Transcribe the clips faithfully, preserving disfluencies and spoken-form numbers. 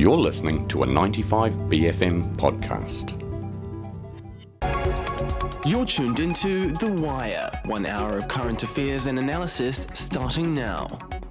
You're listening to a ninety-five B F M podcast. You're tuned into The Wire, one hour of current affairs and analysis starting now.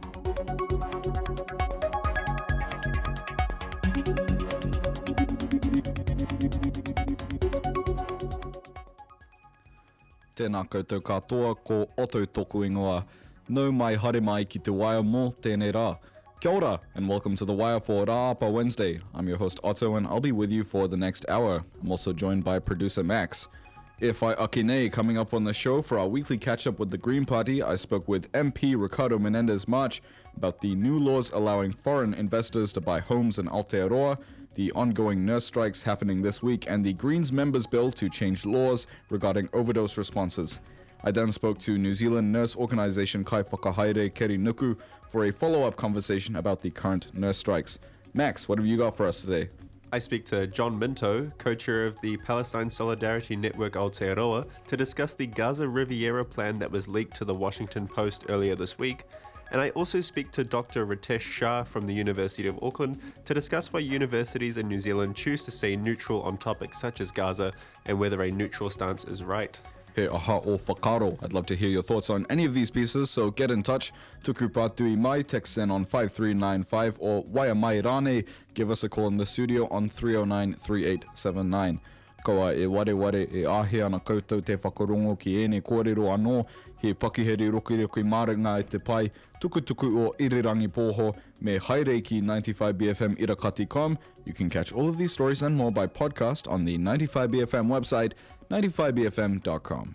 Tēnā koutou katoa, ko Otto toku ingoa. Nau mai haere mai ki te Wire mō tēnei rā. Kia ora, and welcome to The Wire for Rāapa Wednesday. I'm your host Otto, and I'll be with you for the next hour. I'm also joined by producer Max. If I Akine, coming up on the show for our weekly catch-up with the Green Party, I spoke with M P Ricardo Menendez-March about the new laws allowing foreign investors to buy homes in Aotearoa, the ongoing nurse strikes happening this week, and the Greens members' bill to change laws regarding overdose responses. I then spoke to New Zealand nurse organisation Kai Whakahaere Keri Nuku for a follow-up conversation about the current nurse strikes. Max, what have you got for us today? I speak to John Minto, co-chair of the Palestine Solidarity Network Aotearoa, to discuss the Gaza Riviera plan that was leaked to the Washington Post earlier this week. And I also speak to Doctor Ritesh Shah from the University of Auckland to discuss why universities in New Zealand choose to stay neutral on topics such as Gaza and whether a neutral stance is right. He aha o whakaro. I'd love to hear your thoughts on any of these pieces, so get in touch. Tuku pātui mai, text in on five three nine five, or Waia mai rāne, give us a call in the studio on three oh nine, three eight seven nine. Koa e ware ware e ahe ana koutou te whakarongo ki ene kōrero anō, he pakiheri rokiroki mārenga e te pai, tukutuku o irirangi pōho, me haere ki ninety-five B F M irakati dot com. You can catch all of these stories and more by podcast on the ninety-five B F M website, ninety-five B F M dot com.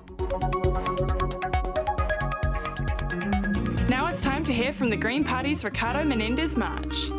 Now it's time to hear from the Green Party's Ricardo Menendez-March.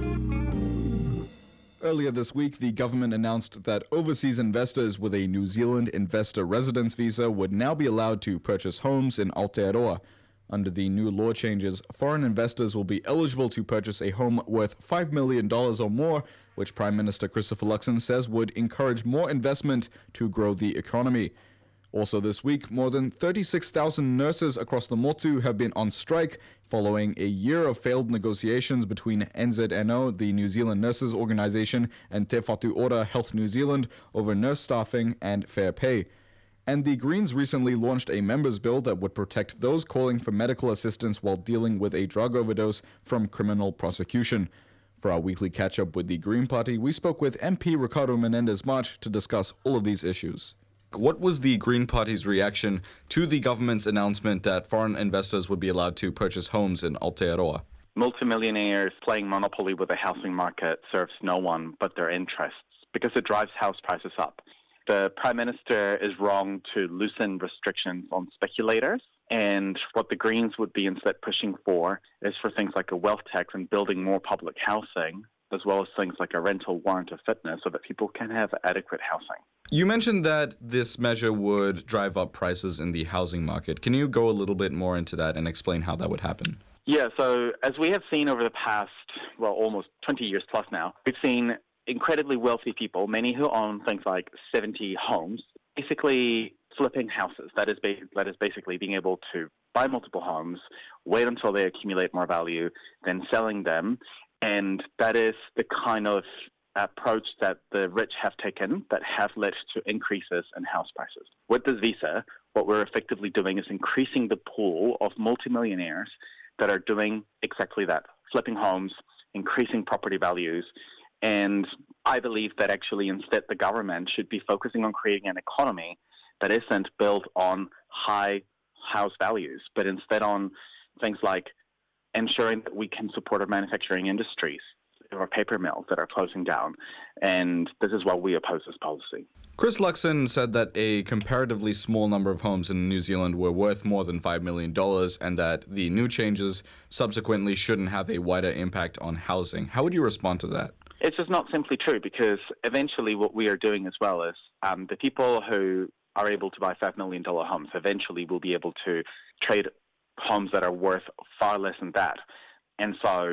Earlier this week, the government announced that overseas investors with a New Zealand investor residence visa would now be allowed to purchase homes in Aotearoa. Under the new law changes, foreign investors will be eligible to purchase a home worth five million dollars or more, which Prime Minister Christopher Luxon says would encourage more investment to grow the economy. Also this week, more than thirty-six thousand nurses across the Motu have been on strike following a year of failed negotiations between N Z N O, the New Zealand Nurses Organisation, and Te Whatu Ora Health New Zealand over nurse staffing and fair pay. And the Greens recently launched a members' bill that would protect those calling for medical assistance while dealing with a drug overdose from criminal prosecution. For our weekly catch-up with the Green Party, we spoke with M P Ricardo Menendez-March to discuss all of these issues. What was the Green Party's reaction to the government's announcement that foreign investors would be allowed to purchase homes in Aotearoa? Multimillionaires playing monopoly with the housing market serves no one but their interests because it drives house prices up. The Prime Minister is wrong to loosen restrictions on speculators, and what the Greens would be instead pushing for is for things like a wealth tax and building more public housing, as well as things like a rental warrant of fitness so that people can have adequate housing. You mentioned that this measure would drive up prices in the housing market. Can you go a little bit more into that and explain how that would happen? Yeah, so as we have seen over the past, well, almost twenty years plus now, we've seen incredibly wealthy people, many who own things like seventy homes, basically flipping houses. That is, ba- that is basically being able to buy multiple homes, wait until they accumulate more value, then selling them. And that is the kind of approach that the rich have taken that have led to increases in house prices. With this visa, what we're effectively doing is increasing the pool of multimillionaires that are doing exactly that, flipping homes, increasing property values. And I believe that actually instead the government should be focusing on creating an economy that isn't built on high house values, but instead on things like ensuring that we can support our manufacturing industries. There are paper mills that are closing down, and this is why we oppose this policy. Chris Luxon said that a comparatively small number of homes in New Zealand were worth more than five million dollars and that the new changes subsequently shouldn't have a wider impact on housing. How would you respond to that? It's just not simply true, because eventually what we are doing as well is um, the people who are able to buy five million dollars homes eventually will be able to trade homes that are worth far less than that. And so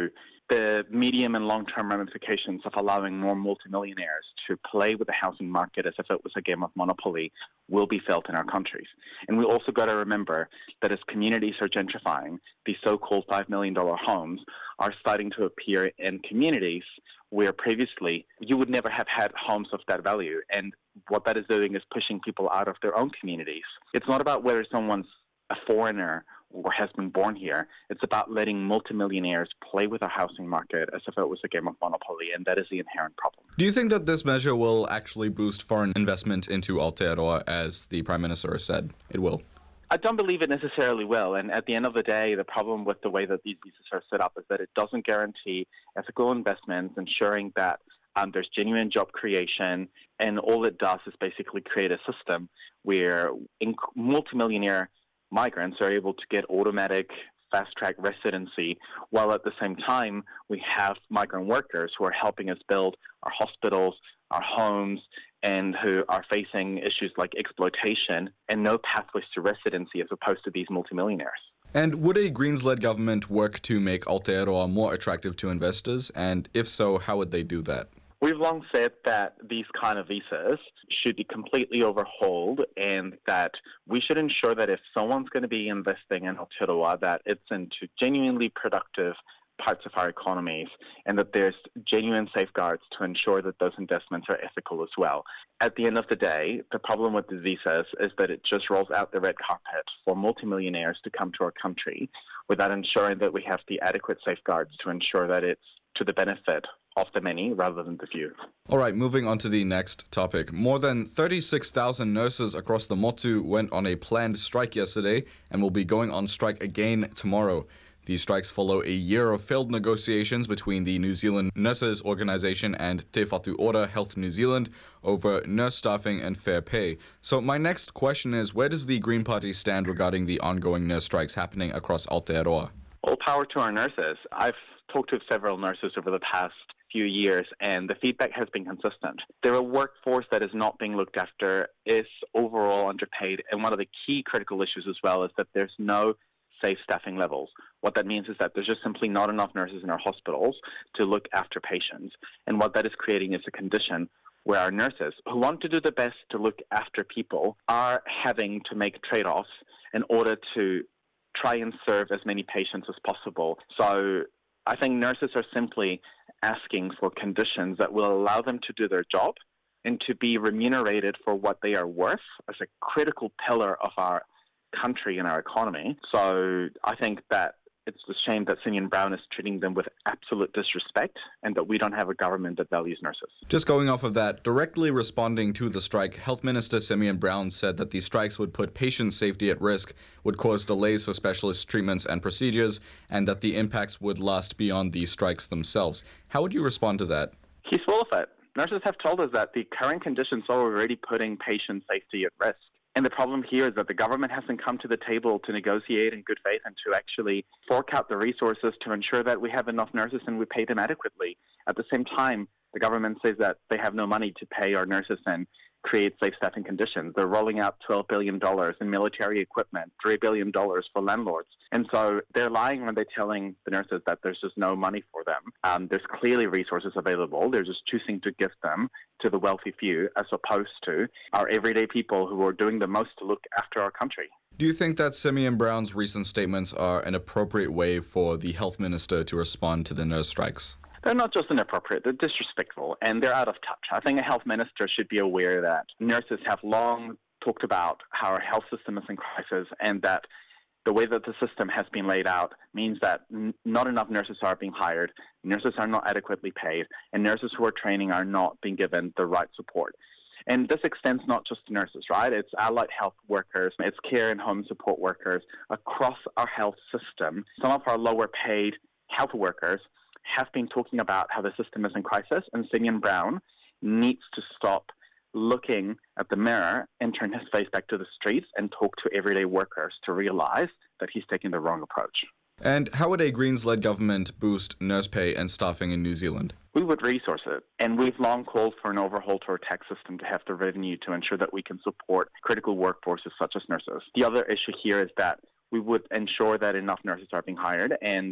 the medium and long-term ramifications of allowing more multimillionaires to play with the housing market as if it was a game of Monopoly will be felt in our countries. And we also got to remember that as communities are gentrifying, these so-called five million dollars homes are starting to appear in communities where previously you would never have had homes of that value. And what that is doing is pushing people out of their own communities. It's not about whether someone's a foreigner or has been born here. It's about letting multimillionaires play with our housing market as if it was a game of Monopoly, and that is the inherent problem. Do you think that this measure will actually boost foreign investment into Aotearoa, as the Prime Minister has said it will? I don't believe it necessarily will, and at the end of the day, the problem with the way that these visas are set up is that it doesn't guarantee ethical investments, ensuring that um, there's genuine job creation, and all it does is basically create a system where in- multimillionaire migrants are able to get automatic fast-track residency, while at the same time we have migrant workers who are helping us build our hospitals, our homes, and who are facing issues like exploitation and no pathways to residency as opposed to these multimillionaires. And would a Greens-led government work to make Aotearoa more attractive to investors? And if so, how would they do that? We've long said that these kind of visas should be completely overhauled, and that we should ensure that if someone's going to be investing in Aotearoa, that it's into genuinely productive parts of our economies, and that there's genuine safeguards to ensure that those investments are ethical as well. At the end of the day, the problem with the visas is that it just rolls out the red carpet for multimillionaires to come to our country without ensuring that we have the adequate safeguards to ensure that it's to the benefit of the many rather than the few. All right, moving on to the next topic. More than thirty-six thousand nurses across the Motu went on a planned strike yesterday and will be going on strike again tomorrow. These strikes follow a year of failed negotiations between the New Zealand Nurses Organisation and Te Whatu Ora Health New Zealand over nurse staffing and fair pay. So my next question is, where does the Green Party stand regarding the ongoing nurse strikes happening across Aotearoa? All power to our nurses. I've talked to several nurses over the past few years, and the feedback has been consistent. They're a workforce that is not being looked after, is overall underpaid, and one of the key critical issues as well is that there's no safe staffing levels. What that means is that there's just simply not enough nurses in our hospitals to look after patients, and what that is creating is a condition where our nurses, who want to do the best to look after people, are having to make trade-offs in order to try and serve as many patients as possible. So I think nurses are simply asking for conditions that will allow them to do their job and to be remunerated for what they are worth as a critical pillar of our country and our economy. So I think that it's a shame that Simeon Brown is treating them with absolute disrespect, and that we don't have a government that values nurses. Just going off of that, directly responding to the strike, Health Minister Simeon Brown said that the strikes would put patient safety at risk, would cause delays for specialist treatments and procedures, and that the impacts would last beyond the strikes themselves. How would you respond to that? He's full of it. Nurses have told us that the current conditions are already putting patient safety at risk. And the problem here is that the government hasn't come to the table to negotiate in good faith and to actually fork out the resources to ensure that we have enough nurses and we pay them adequately. At the same time, the government says that they have no money to pay our nurses and create safe staffing conditions. They're rolling out twelve billion dollars in military equipment, three billion dollars for landlords. And so they're lying when they're telling the nurses that there's just no money for them. Um, there's clearly resources available. They're just choosing to give them to the wealthy few as opposed to our everyday people who are doing the most to look after our country. Do you think that Simeon Brown's recent statements are an appropriate way for the health minister to respond to the nurse strikes? They're not just inappropriate, they're disrespectful, and they're out of touch. I think a health minister should be aware that nurses have long talked about how our health system is in crisis, and that the way that the system has been laid out means that n- not enough nurses are being hired, nurses are not adequately paid, and nurses who are training are not being given the right support. And this extends not just to nurses, right? It's allied health workers, it's care and home support workers across our health system. Some of our lower paid health workers have been talking about how the system is in crisis, and Simeon Brown needs to stop looking at the mirror and turn his face back to the streets and talk to everyday workers to realize that he's taking the wrong approach. And how would a Greens-led government boost nurse pay and staffing in New Zealand? We would resource it, and we've long called for an overhaul to our tax system to have the revenue to ensure that we can support critical workforces such as nurses. The other issue here is that we would ensure that enough nurses are being hired, and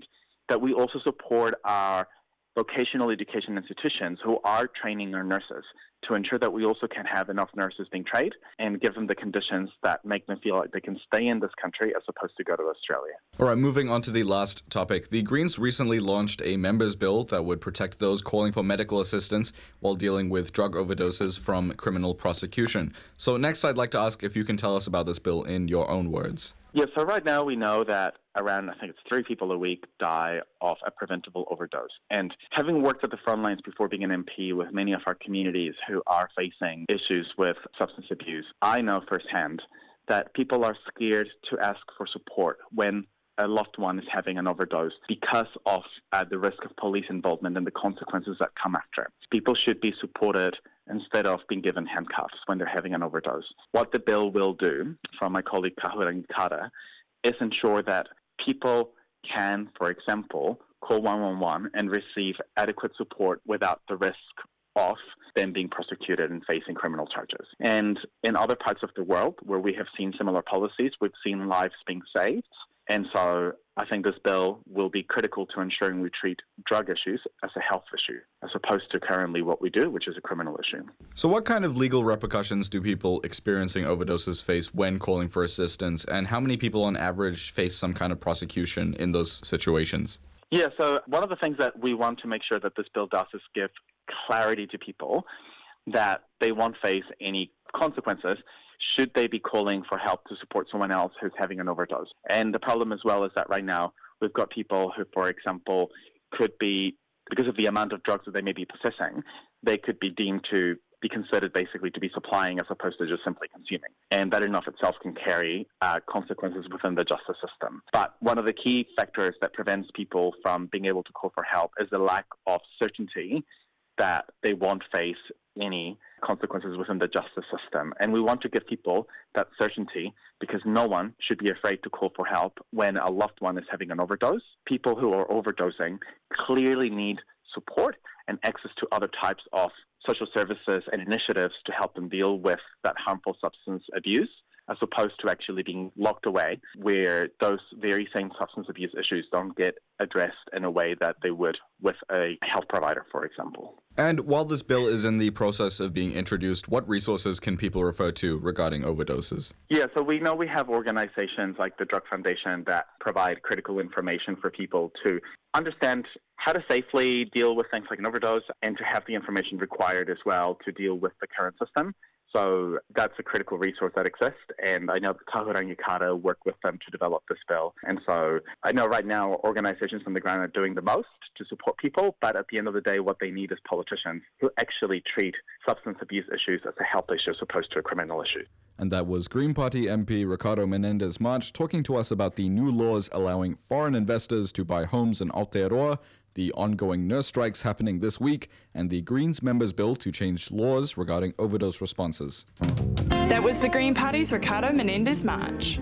that we also support our vocational education institutions who are training our nurses to ensure that we also can have enough nurses being trained and give them the conditions that make them feel like they can stay in this country as opposed to go to Australia. All right, moving on to the last topic. The Greens recently launched a members' bill that would protect those calling for medical assistance while dealing with drug overdoses from criminal prosecution. So next, I'd like to ask if you can tell us about this bill in your own words. Yeah, so right now we know that around, I think it's three people a week die of a preventable overdose. And having worked at the front lines before being an M P with many of our communities who are facing issues with substance abuse, I know firsthand that people are scared to ask for support when a loved one is having an overdose because of uh, the risk of police involvement and the consequences that come after. People should be supported instead of being given handcuffs when they're having an overdose. What the bill will do, from my colleague Kahurangi Kara, is ensure that people can, for example, call one one one and receive adequate support without the risk of them being prosecuted and facing criminal charges. And in other parts of the world where we have seen similar policies, we've seen lives being saved. And so I think this bill will be critical to ensuring we treat drug issues as a health issue, as opposed to currently what we do, which is a criminal issue. So what kind of legal repercussions do people experiencing overdoses face when calling for assistance, and how many people on average face some kind of prosecution in those situations? Yeah, so one of the things that we want to make sure that this bill does is give clarity to people that they won't face any consequences should they be calling for help to support someone else who's having an overdose. And the problem as well is that right now we've got people who, for example, could be, because of the amount of drugs that they may be possessing, they could be deemed to be considered basically to be supplying as opposed to just simply consuming. And that in and of itself can carry uh, consequences within the justice system. But one of the key factors that prevents people from being able to call for help is the lack of certainty that they won't face any consequences within the justice system. And we want to give people that certainty because no one should be afraid to call for help when a loved one is having an overdose. People who are overdosing clearly need support and access to other types of social services and initiatives to help them deal with that harmful substance abuse, as opposed to actually being locked away where those very same substance abuse issues don't get addressed in a way that they would with a health provider, for example. And while this bill is in the process of being introduced, what resources can people refer to regarding overdoses? Yeah, so we know we have organizations like the Drug Foundation that provide critical information for people to understand how to safely deal with things like an overdose and to have the information required as well to deal with the current system. So that's a critical resource that exists, and I know that Kahurangi Kara work with them to develop this bill. And so I know right now organizations on the ground are doing the most to support people, but at the end of the day, what they need is politicians who actually treat substance abuse issues as a health issue as opposed to a criminal issue. And that was Green Party M P Ricardo Menendez-March talking to us about the new laws allowing foreign investors to buy homes in Aotearoa, the ongoing nurse strikes happening this week, and the Greens members' bill to change laws regarding overdose responses. That was the Green Party's Ricardo Menendez-March.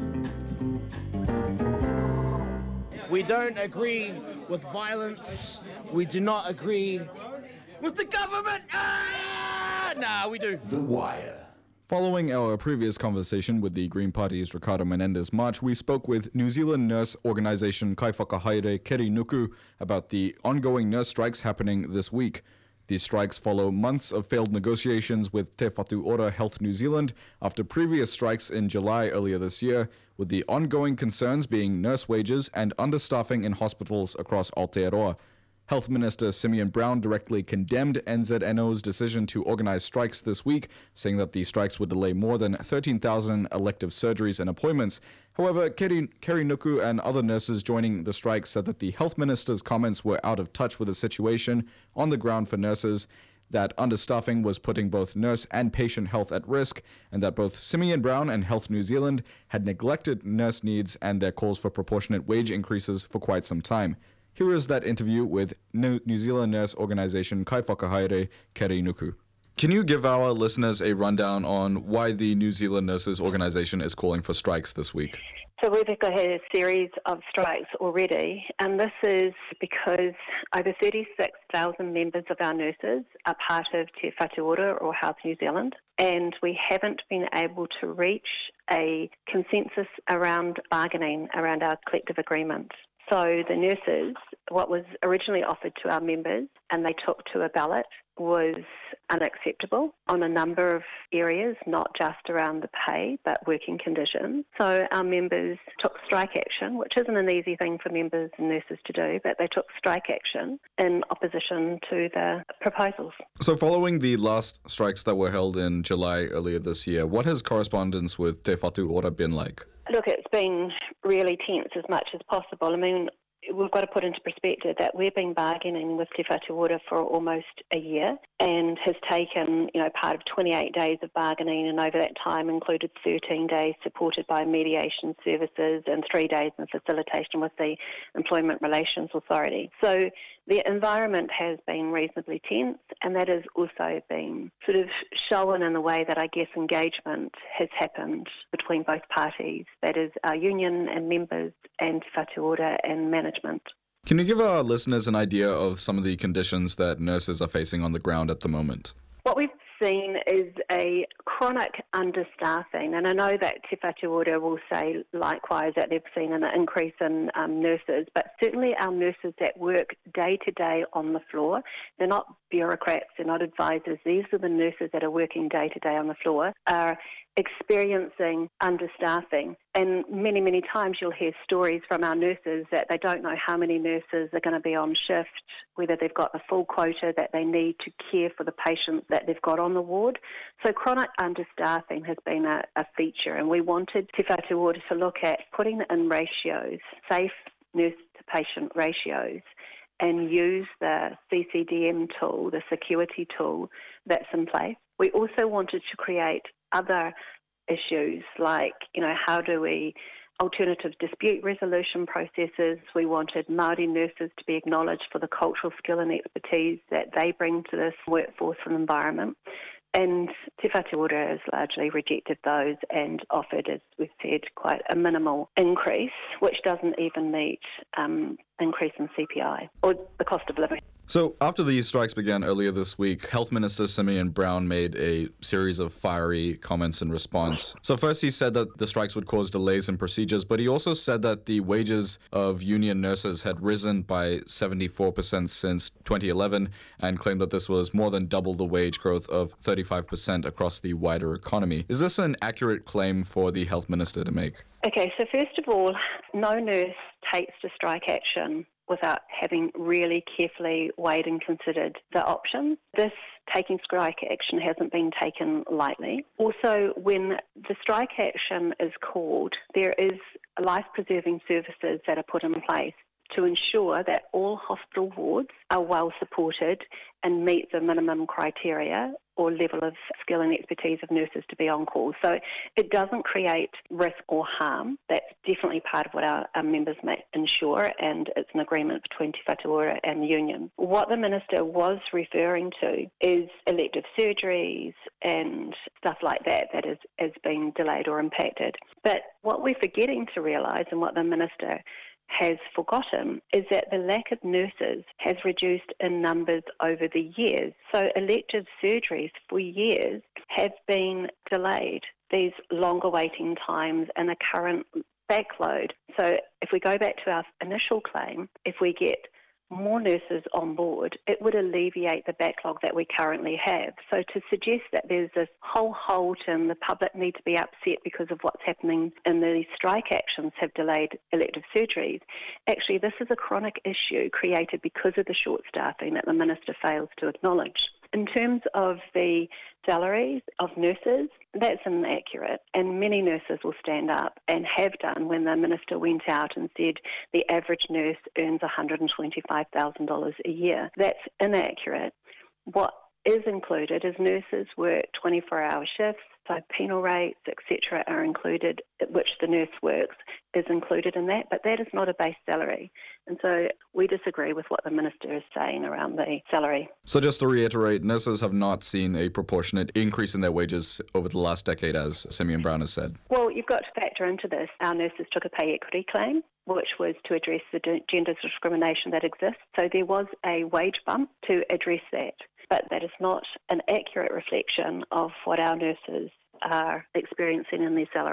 We don't agree with violence. We do not agree with the government. Ah! Nah, we do. The Wire. Following our previous conversation with the Green Party's Ricardo Menendez-March, we spoke with New Zealand nurse organisation Kai Whakahaere Keri Nuku about the ongoing nurse strikes happening this week. These strikes follow months of failed negotiations with Te Whatu Ora Health New Zealand after previous strikes in July earlier this year, with the ongoing concerns being nurse wages and understaffing in hospitals across Aotearoa. Health Minister Simeon Brown directly condemned N Z N O's decision to organize strikes this week, saying that the strikes would delay more than thirteen thousand elective surgeries and appointments. However, Keri, Keri Nuku and other nurses joining the strike said that the health minister's comments were out of touch with the situation on the ground for nurses, that understaffing was putting both nurse and patient health at risk, and that both Simeon Brown and Health New Zealand had neglected nurse needs and their calls for proportionate wage increases for quite some time. Here is that interview with New Zealand nurse organisation Kai Whakahaere Keri Nuku. Can you give our listeners a rundown on why the New Zealand Nurses Organisation is calling for strikes this week? So we've got a series of strikes already, and this is because over thirty-six thousand members of our nurses are part of Te Whatu Ora or Health New Zealand, and we haven't been able to reach a consensus around bargaining around our collective agreement. So the nurses, what was originally offered to our members and they took to a ballot, was unacceptable on a number of areas, not just around the pay, but working conditions. So our members took strike action, which isn't an easy thing for members and nurses to do, but they took strike action in opposition to the proposals. So following the last strikes that were held in July earlier this year, what has correspondence with Te Whatu Ora been like? Look, it's been really tense as much as possible. I mean, we've got to put into perspective that we've been bargaining with Te Whatu Ora for almost a year and has taken, you know, part of twenty-eight days of bargaining, and over that time included thirteen days supported by mediation services and three days in facilitation with the Employment Relations Authority. So the environment has been reasonably tense, and that has also been sort of shown in the way that I guess engagement has happened between both parties, that is our union and members and Te Whatu Ora and management. Can you give our listeners an idea of some of the conditions that nurses are facing on the ground at the moment? What we've seen is a chronic understaffing, and I know that Te Whatu Ora will say likewise that they've seen an increase in um, nurses, but certainly our nurses that work day to day on the floor, they're not bureaucrats, they're not advisors, these are the nurses that are working day to day on the floor, are experiencing understaffing. And many, many times you'll hear stories from our nurses that they don't know how many nurses are going to be on shift, whether they've got the full quota that they need to care for the patients that they've got on the ward. So chronic understaffing has been a, a feature, and we wanted Te Whatu Ora to look at putting in ratios, safe nurse-to-patient ratios, and use the C C D M tool, the security tool that's in place. We also wanted to create other issues like, you know, how do we alternative dispute resolution processes. We wanted Māori nurses to be acknowledged for the cultural skill and expertise that they bring to this workforce and environment. And Te Whatu Ora has largely rejected those and offered, as we've said, quite a minimal increase, which doesn't even meet um, increase in C P I or the cost of living. So after these strikes began earlier this week, Health Minister Simeon Brown made a series of fiery comments in response. So first he said that the strikes would cause delays in procedures, but he also said that the wages of union nurses had risen by seventy-four percent since twenty eleven and claimed that this was more than double the wage growth of thirty-five percent across the wider economy. Is this an accurate claim for the Health Minister to make? Okay, so first of all, no nurse takes to strike action without having really carefully weighed and considered the options. This taking strike action hasn't been taken lightly. Also, when the strike action is called, there is life-preserving services that are put in place to ensure that all hospital wards are well supported and meet the minimum criteria or level of skill and expertise of nurses to be on call. So it doesn't create risk or harm. That's definitely part of what our, our members may ensure, and it's an agreement between Te Whatu Ora and the union. What the Minister was referring to is elective surgeries and stuff like that that is, is being delayed or impacted. But what we're forgetting to realise, and what the Minister has forgotten, is that the lack of nurses has reduced in numbers over the years. So elective surgeries for years have been delayed, these longer waiting times and a current backload. So if we go back to our initial claim, if we get more nurses on board, it would alleviate the backlog that we currently have. So to suggest that there's this whole halt and the public need to be upset because of what's happening in the strike actions have delayed elective surgeries, actually this is a chronic issue created because of the short staffing that the Minister fails to acknowledge. In terms of the salaries of nurses, that's inaccurate, and many nurses will stand up and have done when the Minister went out and said the average nurse earns one hundred twenty-five thousand dollars a year. That's inaccurate. What is included is nurses work twenty-four hour shifts, so penal rates, et cetera are included, which the nurse works is included in that, but that is not a base salary. And so we disagree with what the Minister is saying around the salary. So just to reiterate, nurses have not seen a proportionate increase in their wages over the last decade, as Simeon Brown has said. Well, you've got to factor into this. Our nurses took a pay equity claim, which was to address the gender discrimination that exists. So there was a wage bump to address that. But that is not an accurate reflection of what our nurses are experiencing in their salary.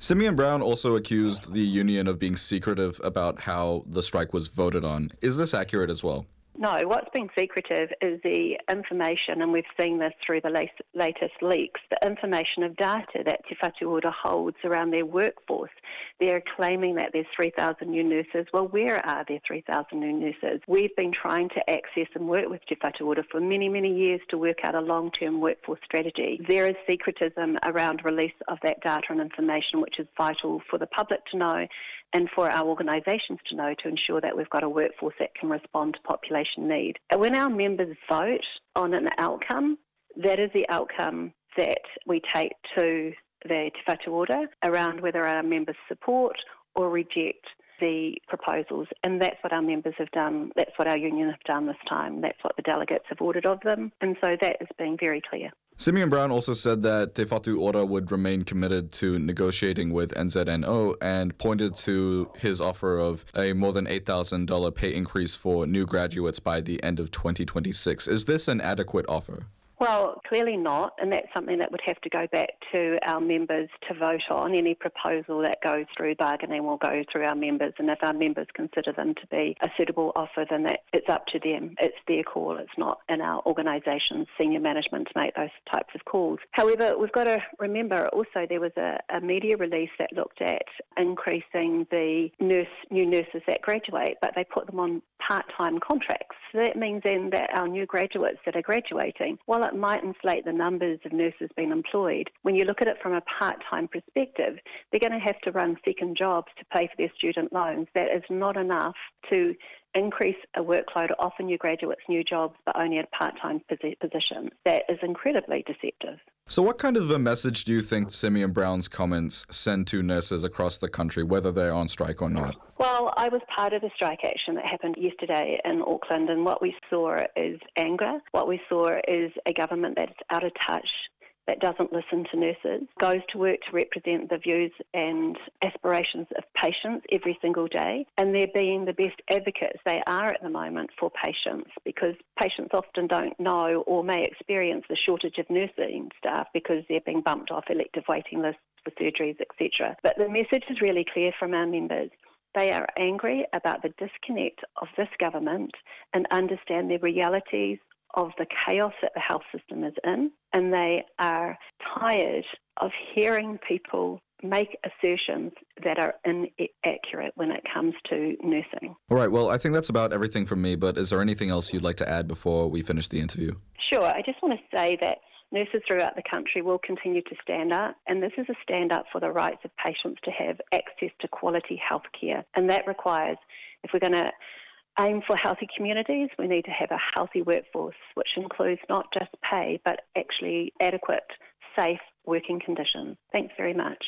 Simeon Brown also accused the union of being secretive about how the strike was voted on. Is this accurate as well? No, what's been secretive is the information, and we've seen this through the lat- latest leaks, the information of data that Te Whatu Ora holds around their workforce. They're claiming that there's three thousand new nurses. Well, where are there three thousand new nurses? We've been trying to access and work with Te Whatu Ora for many, many years to work out a long-term workforce strategy. There is secretism around release of that data and information, which is vital for the public to know and for our organisations to know to ensure that we've got a workforce that can respond to population need. And when our members vote on an outcome, that is the outcome that we take to the Te Whatu Ora around whether our members support or reject the proposals. And that's what our members have done. That's what our union have done this time. That's what the delegates have ordered of them. And so that is being very clear. Simeon Brown also said that Te Whatu Ora would remain committed to negotiating with N Z N O and pointed to his offer of a more than eight thousand dollars pay increase for new graduates by the end of twenty twenty-six. Is this an adequate offer? Well, clearly not, and that's something that would have to go back to our members to vote on. Any proposal that goes through bargaining will go through our members, and if our members consider them to be a suitable offer, then that, it's up to them. It's their call. It's not in our organisation's senior management to make those types of calls. However, we've got to remember also there was a, a media release that looked at increasing the nurse, new nurses that graduate, but they put them on part-time contracts. So that means then that our new graduates that are graduating, while it might inflate the numbers of nurses being employed, when you look at it from a part-time perspective, they're going to have to run second jobs to pay for their student loans. That is not enough to increase a workload, offer new graduates new jobs, but only at part-time positions. That is incredibly deceptive. So what kind of a message do you think Simeon Brown's comments send to nurses across the country, whether they're on strike or not? Well, I was part of the strike action that happened yesterday in Auckland, and what we saw is anger. What we saw is a government that's out of touch, that doesn't listen to nurses, goes to work to represent the views and aspirations of patients every single day, and they're being the best advocates they are at the moment for patients, because patients often don't know or may experience the shortage of nursing staff because they're being bumped off elective waiting lists for surgeries, et cetera. But the message is really clear from our members. They are angry about the disconnect of this government and understand the realities of the chaos that the health system is in, and they are tired of hearing people make assertions that are inaccurate when it comes to nursing. All right, well, I think that's about everything from me, but is there anything else you'd like to add before we finish the interview? Sure. I just want to say that nurses throughout the country will continue to stand up, and this is a stand up for the rights of patients to have access to quality health care, and that requires, if we're going to aim for healthy communities, we need to have a healthy workforce, which includes not just pay, but actually adequate, safe working conditions. Thanks very much.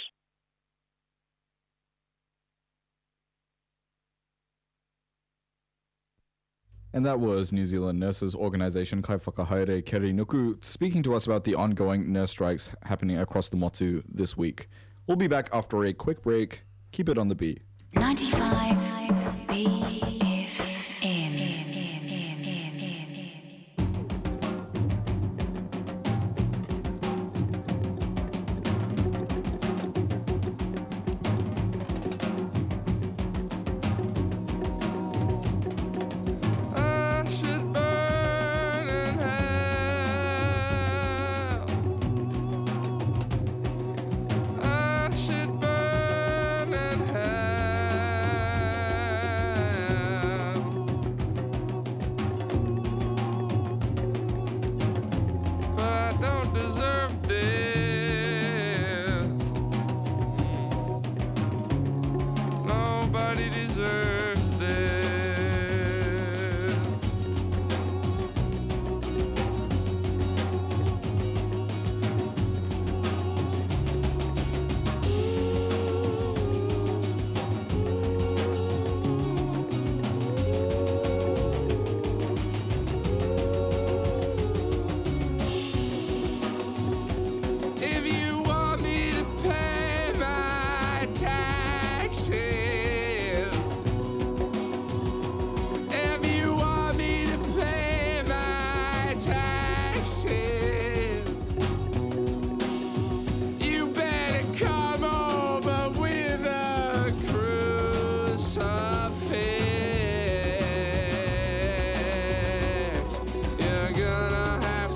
And that was New Zealand Nurses Organisation Kai Whakahaere Kerinuku speaking to us about the ongoing nurse strikes happening across the Motu this week. We'll be back after a quick break. Keep it on the beat. ninety-five B F M.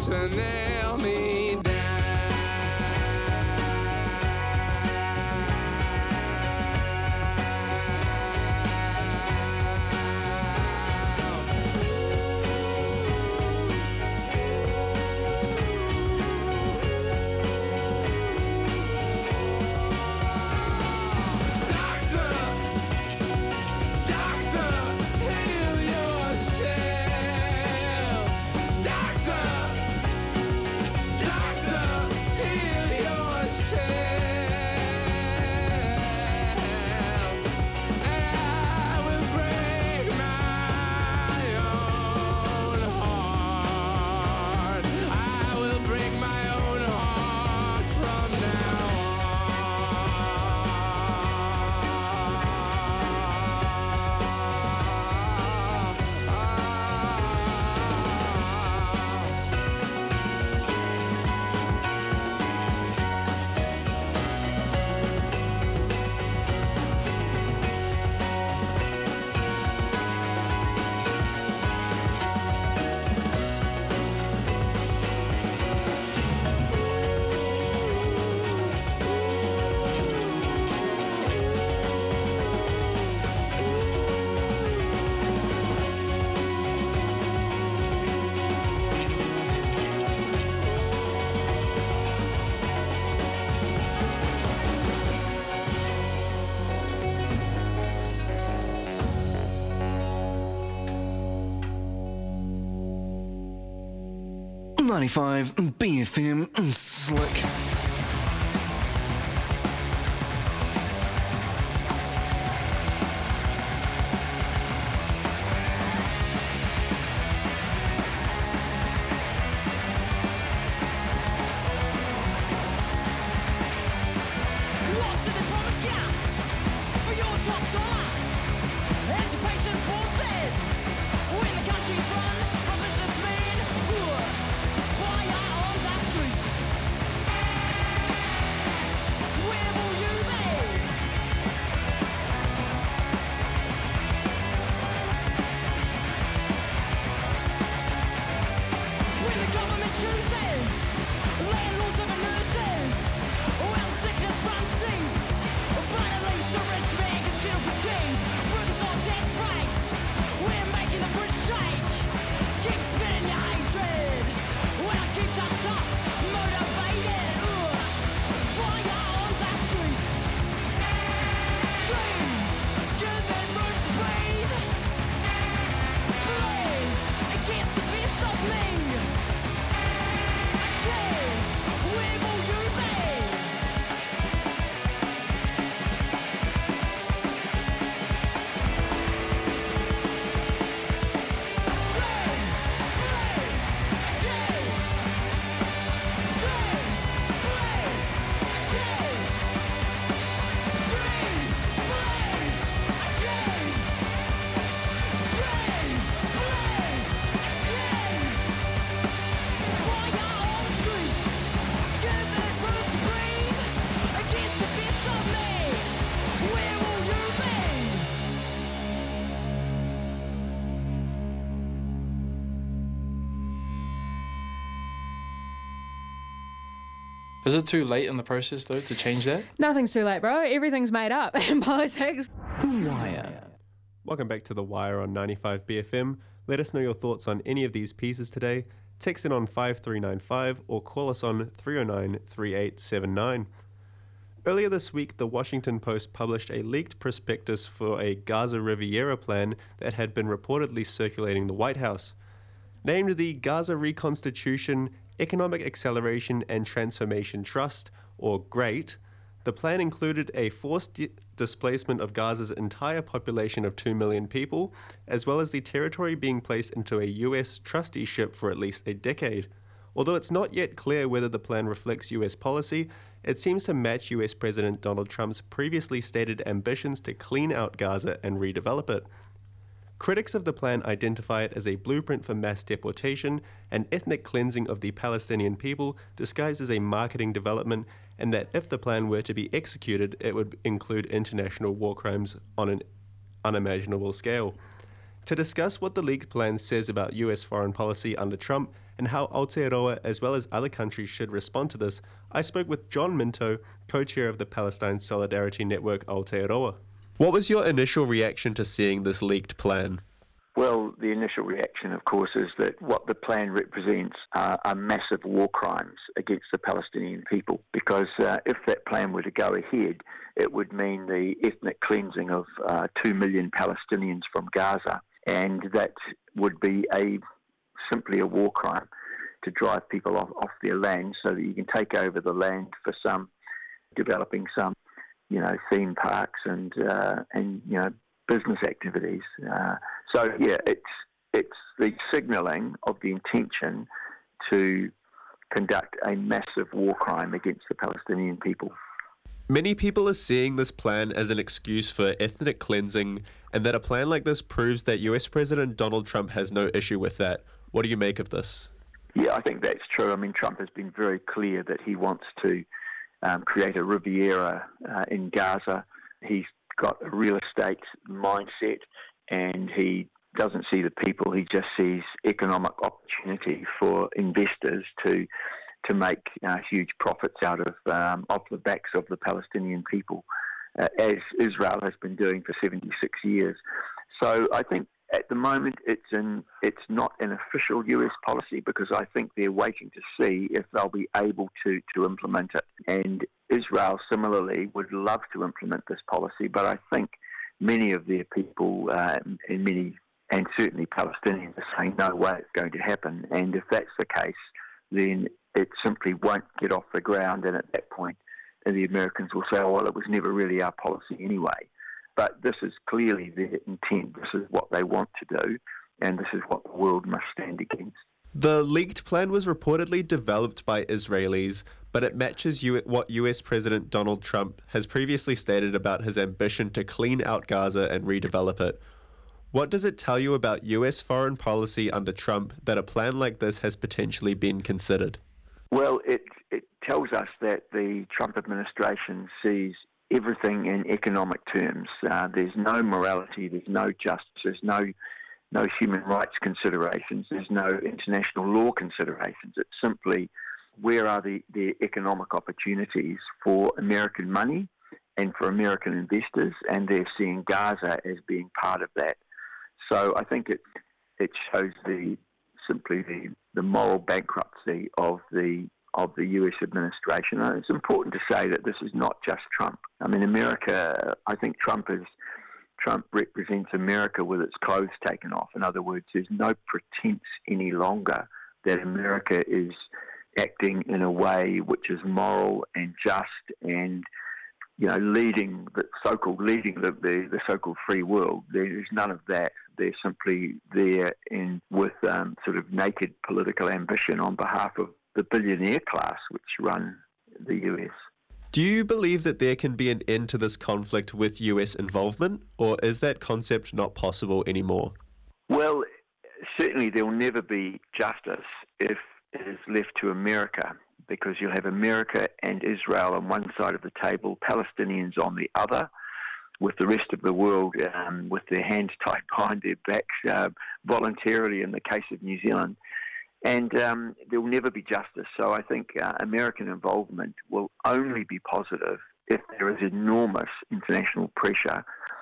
to nail me down. ninety-five B F M Slick. Is it too late in the process, though, to change that? Nothing's too late, bro. Everything's made up in politics. The Wire. Welcome back to The Wire on ninety-five B F M. Let us know your thoughts on any of these pieces today. Text in on five three nine five or call us on three oh nine, three eight seven nine. Earlier this week, the Washington Post published a leaked prospectus for a Gaza Riviera plan that had been reportedly circulating the White House. Named the Gaza Reconstitution, Economic Acceleration and Transformation Trust, or GREAT, the plan included a forced di- displacement of Gaza's entire population of two million people, as well as the territory being placed into a U S trusteeship for at least a decade. Although it's not yet clear whether the plan reflects U S policy, it seems to match U S President Donald Trump's previously stated ambitions to clean out Gaza and redevelop it. Critics of the plan identify it as a blueprint for mass deportation and ethnic cleansing of the Palestinian people disguised as a marketing development, and that if the plan were to be executed, it would include international war crimes on an unimaginable scale. To discuss what the leaked plan says about U S foreign policy under Trump and how Aotearoa as well as other countries should respond to this, I spoke with John Minto, co-chair of the Palestine Solidarity Network Aotearoa. What was your initial reaction to seeing this leaked plan? Well, the initial reaction, of course, is that what the plan represents are, are massive war crimes against the Palestinian people, because uh, if that plan were to go ahead, it would mean the ethnic cleansing of uh, two million Palestinians from Gaza, and that would be a simply a war crime to drive people off, off their land so that you can take over the land for some, developing some, you know, theme parks and, uh, and you know, business activities. Uh, so, yeah, it's it's the signalling of the intention to conduct a massive war crime against the Palestinian people. Many people are seeing this plan as an excuse for ethnic cleansing, and that a plan like this proves that U S President Donald Trump has no issue with that. What do you make of this? Yeah, I think that's true. I mean, Trump has been very clear that he wants to um, create a Riviera uh, in Gaza. He's got a real estate mindset, and he doesn't see the people. He just sees economic opportunity for investors to to make uh, huge profits out of um, off the backs of the Palestinian people, uh, as Israel has been doing for seventy-six years. So I think at the moment it's in, it's not an official U S policy, because I think they're waiting to see if they'll be able to, to implement it. And Israel similarly would love to implement this policy, but I think many of their people uh, and many and certainly Palestinians are saying no way it's going to happen. And if that's the case, then it simply won't get off the ground, and at that point the Americans will say, oh, well, it was never really our policy anyway. But this is clearly their intent. This is what they want to do, and this is what the world must stand against. The leaked plan was reportedly developed by Israelis, but it matches U- what U S President Donald Trump has previously stated about his ambition to clean out Gaza and redevelop it. What does it tell you about U S foreign policy under Trump that a plan like this has potentially been considered? Well, it, it tells us that the Trump administration sees everything in economic terms. Uh, there's no morality, there's no justice, there's no no human rights considerations, there's no international law considerations. It's simply where are the, the economic opportunities for American money and for American investors, and they're seeing Gaza as being part of that. So I think it it shows the simply the, the moral bankruptcy of the of the U S administration. And it's important to say that this is not just Trump. I mean, America, I think Trump is Trump represents America with its clothes taken off. In other words, there's no pretense any longer that America is acting in a way which is moral and just and, you know, leading the so-called leading the, the, the so-called free world. There's none of that. They're simply there in with um, sort of naked political ambition on behalf of the billionaire class which run the U S. Do you believe that there can be an end to this conflict with U S involvement, or is that concept not possible anymore? Well, certainly there will never be justice if it is left to America, because you'll have America and Israel on one side of the table, Palestinians on the other, with the rest of the world um, with their hands tied behind their backs uh, voluntarily in the case of New Zealand. And um, there will never be justice. So I think uh, American involvement will only be positive if there is enormous international pressure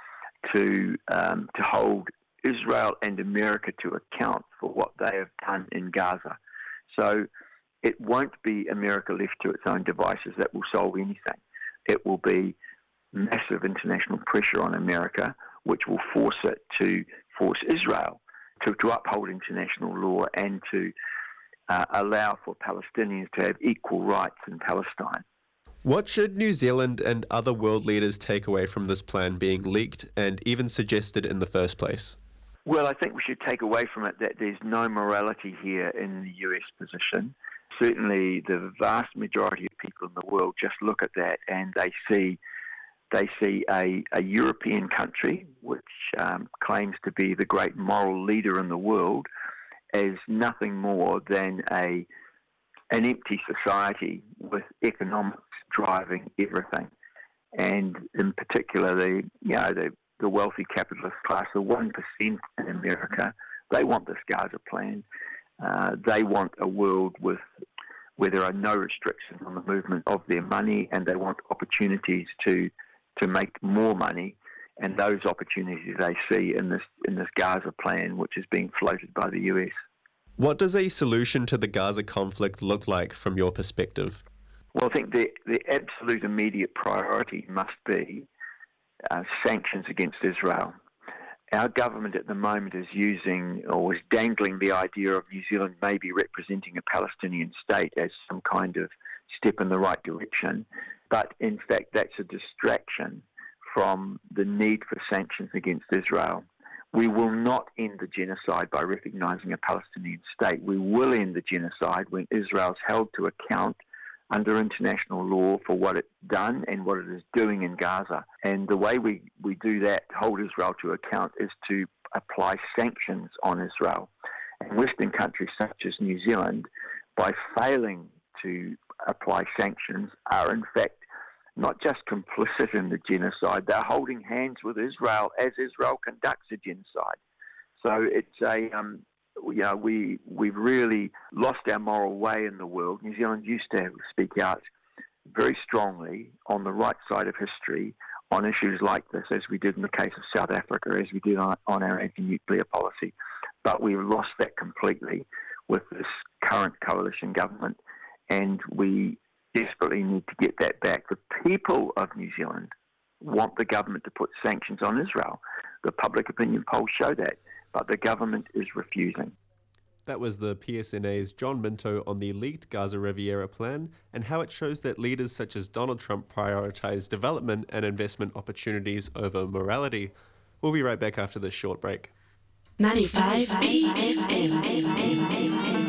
to um, to hold Israel and America to account for what they have done in Gaza. So it won't be America left to its own devices that will solve anything. It will be massive international pressure on America, which will force it to force Israel to, to uphold international law and to uh, allow for Palestinians to have equal rights in Palestine. What should New Zealand and other world leaders take away from this plan being leaked and even suggested in the first place? Well, I think we should take away from it that there's no morality here in the U S position. Certainly the vast majority of people in the world just look at that and they see they see a, a European country which um, claims to be the great moral leader in the world as nothing more than a an empty society with economics driving everything. And in particular, the you know the the wealthy capitalist class, the one percent in America. They want this Gaza plan. Uh, they want a world with where there are no restrictions on the movement of their money, and they want opportunities to to make more money. And those opportunities they see in this in this Gaza plan, which is being floated by the U S. What does a solution to the Gaza conflict look like from your perspective? Well, I think the, the absolute immediate priority must be uh, sanctions against Israel. Our government at the moment is using or is dangling the idea of New Zealand maybe representing a Palestinian state as some kind of step in the right direction. But in fact, that's a distraction from the need for sanctions against Israel. We will not end the genocide by recognising a Palestinian state. We will end the genocide when Israel is held to account under international law for what it's done and what it is doing in Gaza. And the way we, we do that, hold Israel to account, is to apply sanctions on Israel. And Western countries such as New Zealand, by failing to apply sanctions, are in fact not just complicit in the genocide, they're holding hands with Israel as Israel conducts a genocide. So it's a, um, you know, we, we've really lost our moral way in the world. New Zealand used to speak out very strongly on the right side of history on issues like this, as we did in the case of South Africa, as we did on, on our anti-nuclear policy. But we've lost that completely with this current coalition government, and we desperately need to get that back. The people of New Zealand want the government to put sanctions on Israel. The public opinion polls show that, but the government is refusing. That was the P S N A's John Minto on the leaked Gaza Riviera plan and how it shows that leaders such as Donald Trump prioritise development and investment opportunities over morality. We'll be right back after this short break. ninety-five B F M.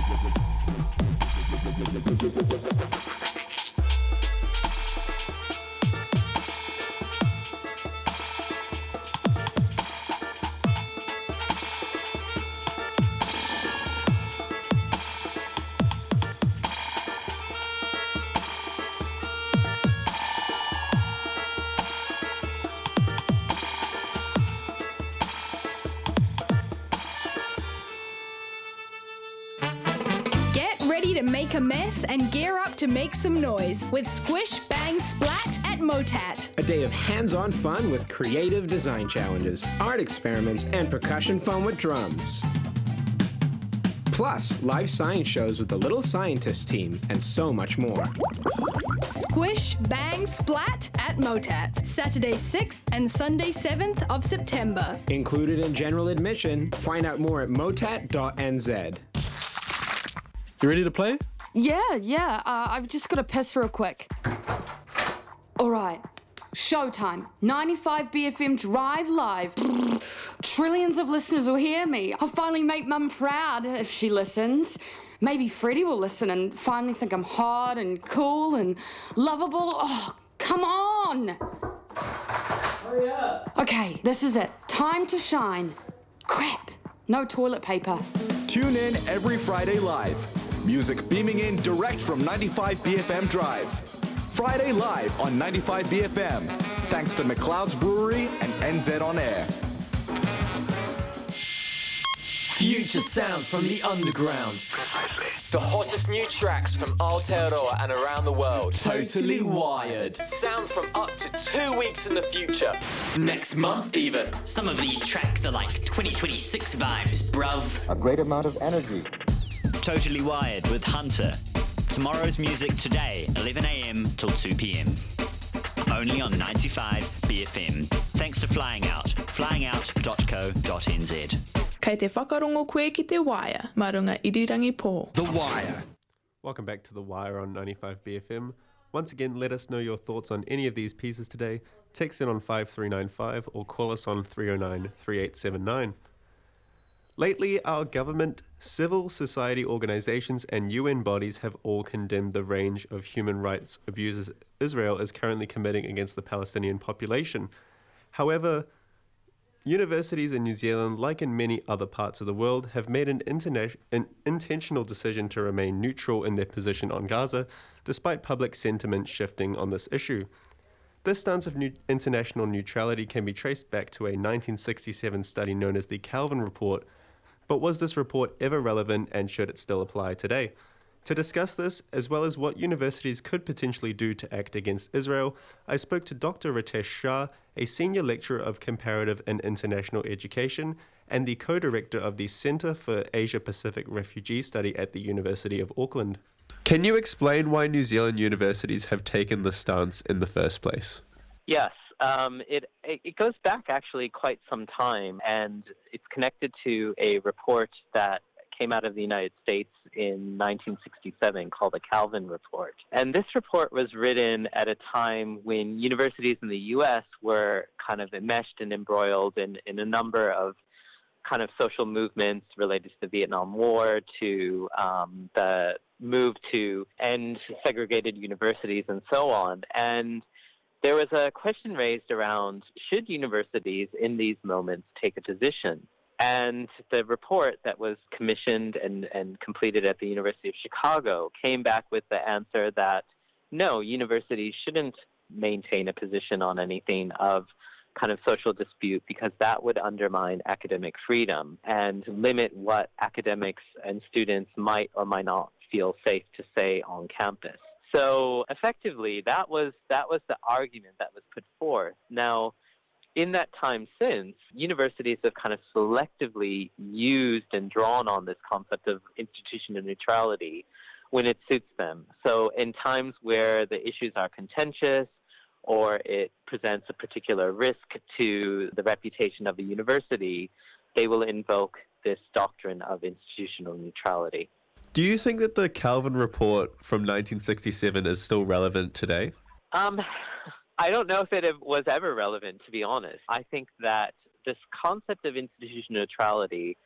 To make a mess and gear up to make some noise with Squish, Bang, Splat at Motat. A day of hands-on fun with creative design challenges, art experiments, and percussion fun with drums. Plus, live science shows with the Little Scientist team, and so much more. Squish, Bang, Splat at Motat. Saturday sixth and Sunday seventh of September. Included in general admission. Find out more at motat dot n z. You ready to play? Yeah, yeah. Uh, I've just got to piss real quick. All right. Showtime. ninety-five B F M Drive Live. Trillions of listeners will hear me. I'll finally make Mum proud if she listens. Maybe Freddie will listen and finally think I'm hot and cool and lovable. Oh, come on. Hurry up. Okay, this is it. Time to shine. Crap. No toilet paper. Tune in every Friday live. Music beaming in direct from ninety-five B F M Drive. Friday live on ninety-five B F M. Thanks to McLeod's Brewery and N Z On Air. Future sounds from the underground. The hottest new tracks from Aotearoa and around the world. Totally wired. Sounds from up to two weeks in the future. Next month even. Some of these tracks are like twenty twenty-six vibes, bruv. A great amount of energy. Totally Wired with Hunter. Tomorrow's music today, eleven a.m. till two p.m. Only on ninety-five B F M. Thanks to Flying Out. flying out dot co dot n z. Kei te whakarongo koe ki te Wire, marunga irirangi pō. The Wire. Welcome back to The Wire on ninety-five B F M. Once again, let us know your thoughts on any of these pieces today. Text in on five three nine five or call us on three oh nine, three eight seven nine. Lately, our government, civil society organizations, and U N bodies have all condemned the range of human rights abuses Israel is currently committing against the Palestinian population. However, universities in New Zealand, like in many other parts of the world, have made an, interna- an intentional decision to remain neutral in their position on Gaza, despite public sentiment shifting on this issue. This stance of new- international neutrality can be traced back to a nineteen sixty-seven study known as the Calvin Report. But was this report ever relevant, and should it still apply today? To discuss this, as well as what universities could potentially do to act against Israel, I spoke to Doctor Ritesh Shah, a senior lecturer of comparative and international education and the co-director of the Centre for Asia-Pacific Refugee Study at the University of Auckland. Can you explain why New Zealand universities have taken this stance in the first place? Yes. Um, it, it goes back actually quite some time, and it's connected to a report that came out of the United States in nineteen sixty-seven called the Calvin Report. And this report was written at a time when universities in the U S were kind of enmeshed and embroiled in, in a number of kind of social movements related to the Vietnam War, to um, the move to end segregated universities and so on. And there was a question raised around, should universities in these moments take a position? And the report that was commissioned and, and completed at the University of Chicago came back with the answer that no, universities shouldn't maintain a position on anything of kind of social dispute, because that would undermine academic freedom and limit what academics and students might or might not feel safe to say on campus. So effectively, that was that was the argument that was put forth. Now, in that time since, universities have kind of selectively used and drawn on this concept of institutional neutrality when it suits them. So in times where the issues are contentious or it presents a particular risk to the reputation of the university, they will invoke this doctrine of institutional neutrality. Do you think that the Calvin Report from nineteen sixty-seven is still relevant today? Um, I don't know if it was ever relevant, to be honest. I think that this concept of institutional neutrality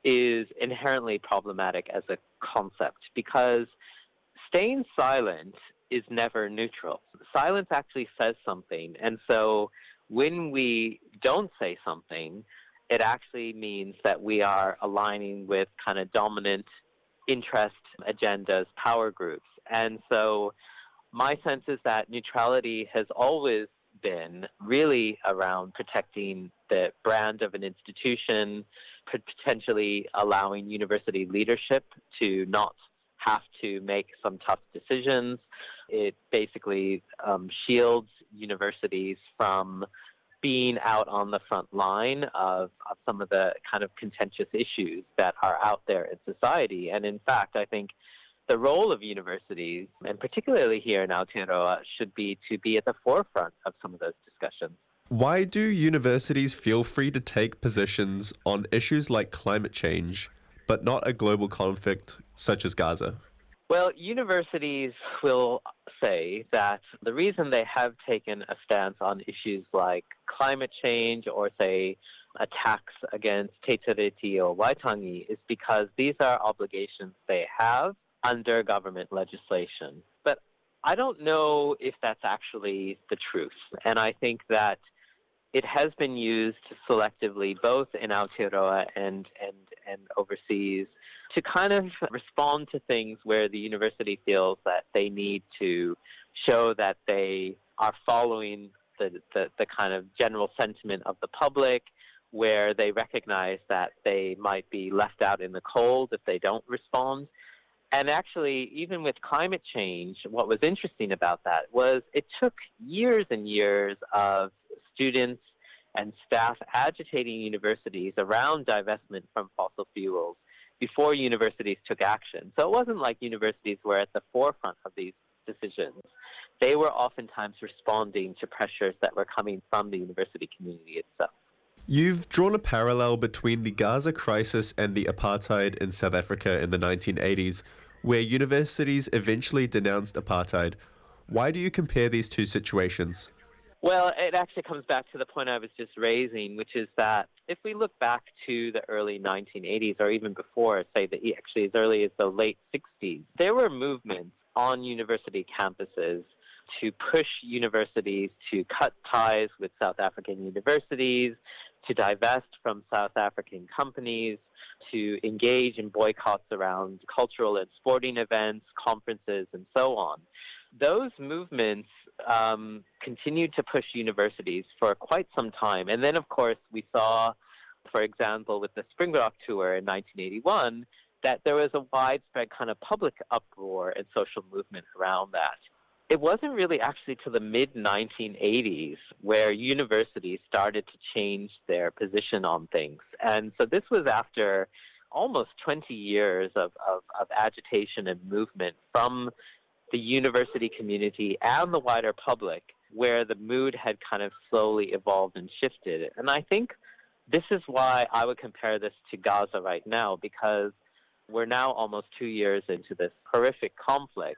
is inherently problematic as a concept because staying silent is never neutral. Silence actually says something. And so when we don't say something, it actually means that we are aligning with kind of dominant interest agendas, power groups. And so my sense is that neutrality has always been really around protecting the brand of an institution, potentially allowing university leadership to not have to make some tough decisions. It basically um, shields universities from being out on the front line of, of some of the kind of contentious issues that are out there in society. And in fact, I think the role of universities, and particularly here in Aotearoa, should be to be at the forefront of some of those discussions. Why do universities feel free to take positions on issues like climate change, but not a global conflict such as Gaza? Well, universities will say that the reason they have taken a stance on issues like climate change or, say, attacks against Te Tiriti or Waitangi is because these are obligations they have under government legislation. But I don't know if that's actually the truth. And I think that it has been used selectively both in Aotearoa and, and, and overseas to kind of respond to things where the university feels that they need to show that they are following the, the, the kind of general sentiment of the public, where they recognize that they might be left out in the cold if they don't respond. And actually, even with climate change, what was interesting about that was it took years and years of students and staff agitating universities around divestment from fossil fuels before universities took action. So it wasn't like universities were at the forefront of these decisions. They were oftentimes responding to pressures that were coming from the university community itself. You've drawn a parallel between the Gaza crisis and the apartheid in South Africa in the nineteen eighties, where universities eventually denounced apartheid. Why do you compare these two situations? Well, it actually comes back to the point I was just raising, which is that if we look back to the early nineteen eighties, or even before, say the, actually as early as the late sixties, there were movements on university campuses to push universities to cut ties with South African universities, to divest from South African companies, to engage in boycotts around cultural and sporting events, conferences, and so on. Those movements um, continued to push universities for quite some time. And then, of course, we saw, for example, with the Spring Rock Tour in nineteen eighty-one, that there was a widespread kind of public uproar and social movement around that. It wasn't really actually to the mid nineteen eighties where universities started to change their position on things. And so this was after almost twenty years of, of, of agitation and movement from the university community and the wider public, where the mood had kind of slowly evolved and shifted. And I think this is why I would compare this to Gaza right now, because we're now almost two years into this horrific conflict.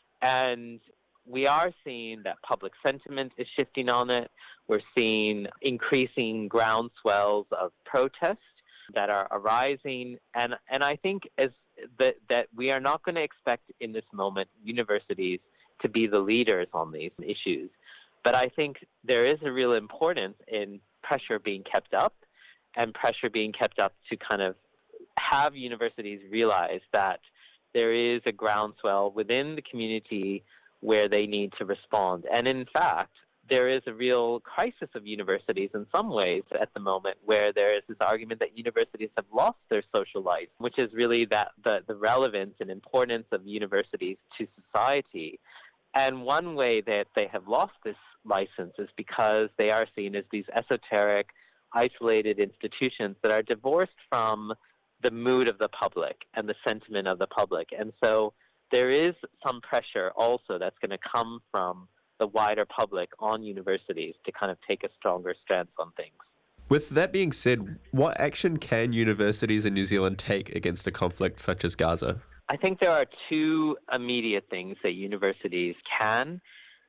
And we are seeing that public sentiment is shifting on it. We're seeing increasing groundswells of protest that are arising. And, and I think as that, that we are not going to expect in this moment universities to be the leaders on these issues. But I think there is a real importance in pressure being kept up, and pressure being kept up to kind of have universities realize that there is a groundswell within the community where they need to respond. And in fact, there is a real crisis of universities in some ways at the moment, where there is this argument that universities have lost their social life, which is really that the, the relevance and importance of universities to society. And one way that they have lost this license is because they are seen as these esoteric, isolated institutions that are divorced from the mood of the public and the sentiment of the public. And so there is some pressure also that's going to come from the wider public on universities to kind of take a stronger stance on things. With that being said, what action can universities in New Zealand take against a conflict such as Gaza? I think there are two immediate things that universities can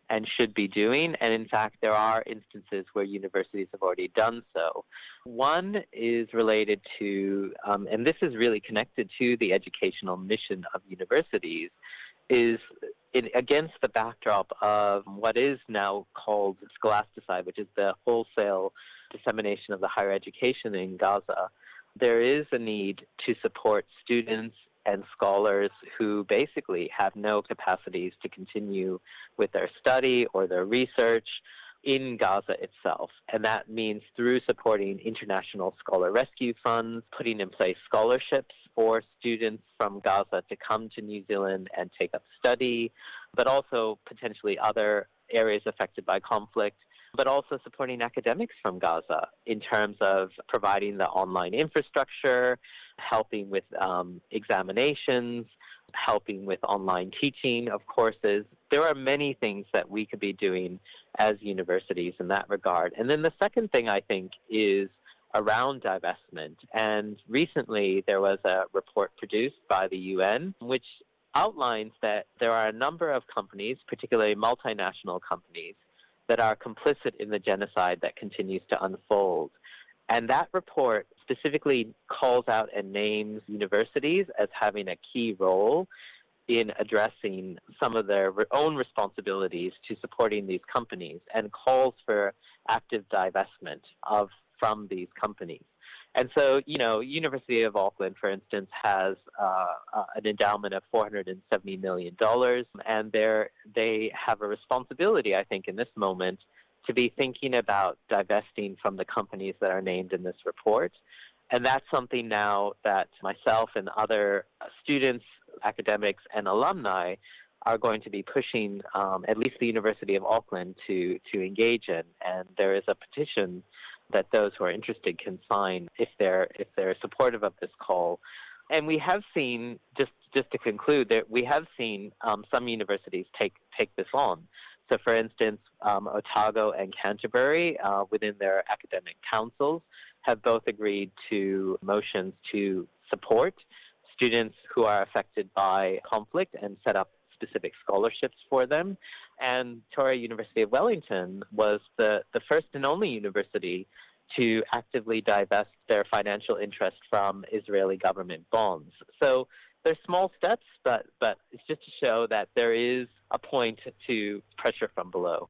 and should be doing. And in fact, there are instances where universities have already done so. One is related to, um, and this is really connected to the educational mission of universities, is it, against the backdrop of what is now called scholasticide, which is the wholesale dissemination of the higher education in Gaza. There is a need to support students and scholars who basically have no capacities to continue with their study or their research in Gaza itself. And that means through supporting international scholar rescue funds, putting in place scholarships for students from Gaza to come to New Zealand and take up study, but also potentially other areas affected by conflict, but also supporting academics from Gaza in terms of providing the online infrastructure, helping with um, examinations, helping with online teaching of courses. There are many things that we could be doing as universities in that regard. And then the second thing, I think, is around divestment. And recently there was a report produced by the U N which outlines that there are a number of companies, particularly multinational companies, that are complicit in the genocide that continues to unfold. And that report specifically calls out and names universities as having a key role in addressing some of their own responsibilities to supporting these companies, and calls for active divestment of from these companies. And so, you know, University of Auckland, for instance, has uh, uh, an endowment of four hundred seventy million dollars, and they're, they have a responsibility, I think, in this moment to be thinking about divesting from the companies that are named in this report. And that's something now that myself and other students, academics, and alumni are going to be pushing, um, at least the University of Auckland, to, to engage in. And there is a petition that those who are interested can sign if they're if they're supportive of this call. And we have seen, just just to conclude, that we have seen um, some universities take take this on. So, for instance, um, Otago and Canterbury, uh, within their academic councils, have both agreed to motions to support students who are affected by conflict and set up specific scholarships for them. And Victoria University of Wellington was the, the first and only university to actively divest their financial interest from Israeli government bonds. So they're small steps, but, but it's just to show that there is a point to pressure from below.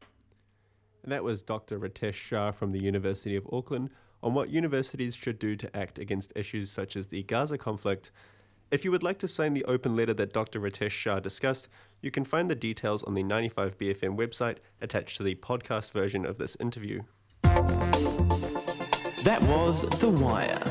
And that was Doctor Ritesh Shah from the University of Auckland on what universities should do to act against issues such as the Gaza conflict. If you would like to sign the open letter that Doctor Ritesh Shah discussed, you can find the details on the ninety-five B F M website attached to the podcast version of this interview. That was The Wire.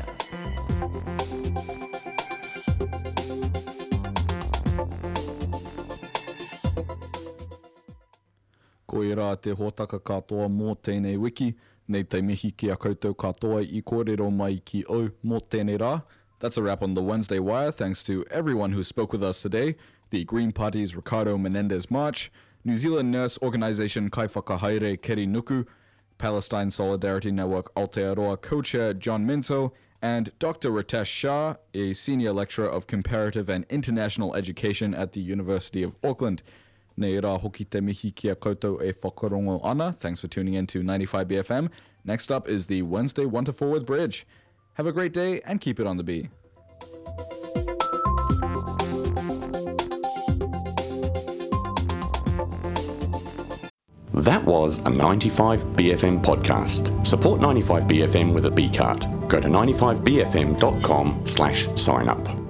Ko i rā te hōtaka katoa mō tēnei wiki, nei te mihi ki a koutou katoa I kōrero mai ki au mō tēnei rā. That's a wrap on the Wednesday Wire. Thanks to everyone who spoke with us today. The Green Party's Ricardo Menendez March, New Zealand nurse organisation Kai Whakahaere Keri Nuku, Palestine Solidarity Network Aotearoa co-chair John Minto, and Doctor Ritesh Shah, a senior lecturer of comparative and international education at the University of Auckland. Nei rā hoki te mihi ki a koutou e whakarongo ana. Thanks for tuning in to ninety-five B F M. Next up is the Wednesday One to Four with Bridge. Have a great day and keep it on the B. That was a ninety-five B F M podcast. Support ninety-five B F M with a B card. Go to ninety-five B F M dot com slash sign up.